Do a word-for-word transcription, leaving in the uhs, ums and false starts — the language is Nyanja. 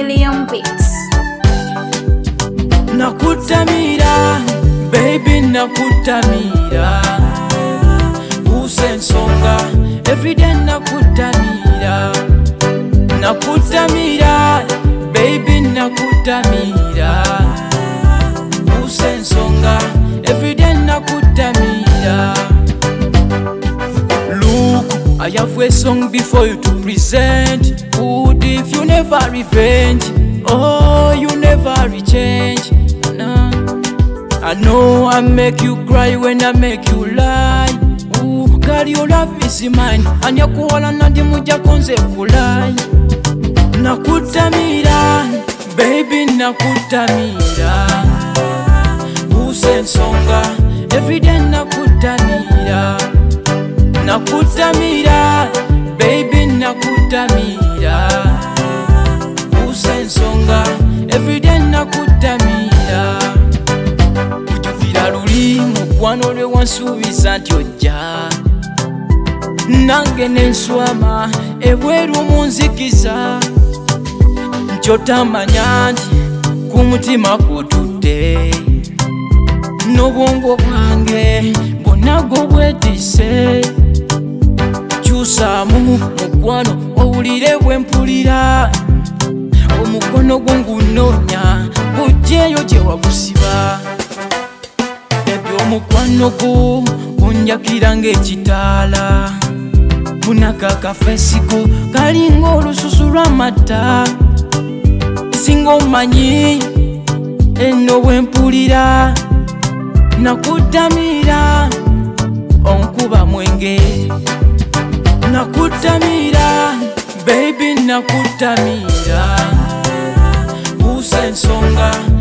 Million Beats. Nakutamira, baby nakutamira, usensonga everyday nakutamira. Nakutamira, baby nakutamira, usensonga everyday nakutamira. Look, I have a song before you to present. Good if you never revenge, oh you never rechange. Nah. I know I make you cry when I make you lie. Ooh, girl your love is mine, and yakuwala nandi muja konze kulai. Nakutamira, baby nakutamira, usensonga everyday nakutamira. Nakutamira, baby nakutamira, usensonga everyday nakutamira. Kujuvira luli mukwano lwe wansuubiza nti ojja, nange nenswama ebweru munzikiza. Nkyotamanya nti ku mutima kutudde, n'obwongo bwange bwonnagwo bwetise. Kyusaamu mukwano owulire bwe mpulira, omukono gwo ngunonya gujjeeyo gye wagusiba. Ebyo omukwano gwo gunjakira ng'ekitaala, bunaka akafeesiko kalinga olususu lw'amata. Singa omanyi eno bwe mpulira, nakutamira onkuba mwenge. Nakutamira, baby nakutamira, usensonga